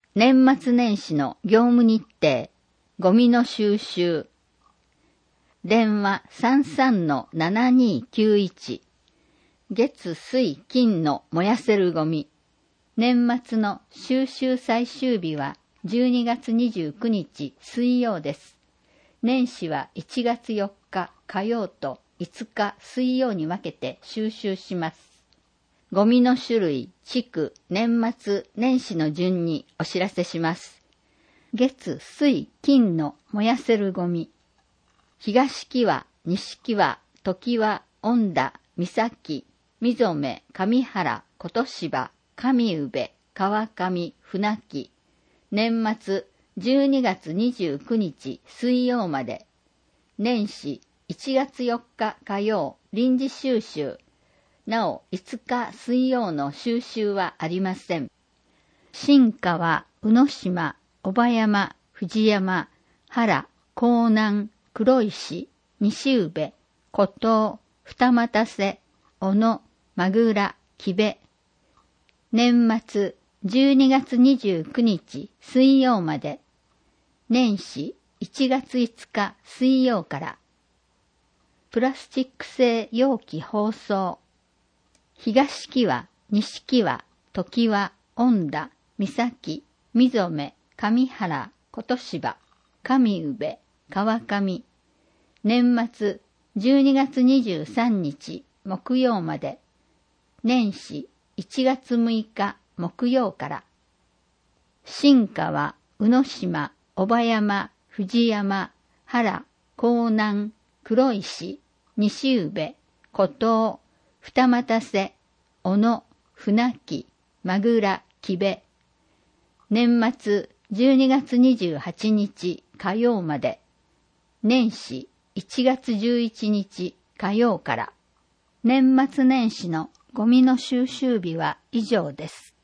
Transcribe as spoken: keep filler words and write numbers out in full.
年末年始の業務日程、ゴミの収集。電話 さんさんのななにーきゅういち。月水金の燃やせるゴミ。年末の収集最終日はじゅうにがつにじゅうくにち水曜です。年始はいちがつよっか火曜といつか水曜に分けて収集します。ゴミの種類、地区、年末、年始の順にお知らせします。月、水、金の燃やせるゴミ。東木和、西木和、常和、恩田、三崎、溝目、上原、琴芝、上宇部、川上、船木。年末、じゅうにがつにじゅうくにち水曜まで。年始、いちがつよっか火曜、臨時収集。なお、いつか水曜の収集はありません。新川、宇野島、小葉山、藤山、原、江南、黒石、西宇部、古東、二俣瀬、小野、マグラ、木部。年末、じゅうにがつにじゅうくにち水曜まで。年始、いちがついつか水曜から。プラスチック製容器包装。東木和、西木和、常和、恩田、三崎、溝目、上原、琴芝、上宇部、川上。年末、じゅうにがつにじゅうさんにち木曜まで。年始、いちがつむいか木曜から。新川、宇野島、小葉山、藤山、原、江南、黒石、西宇部、古東、二俣瀬、小野、船木、マグラ、木部。年末じゅうにがつにじゅうはちにち火曜まで。年始いちがつじゅういちにち火曜から。年末年始のゴミの収集日は以上です。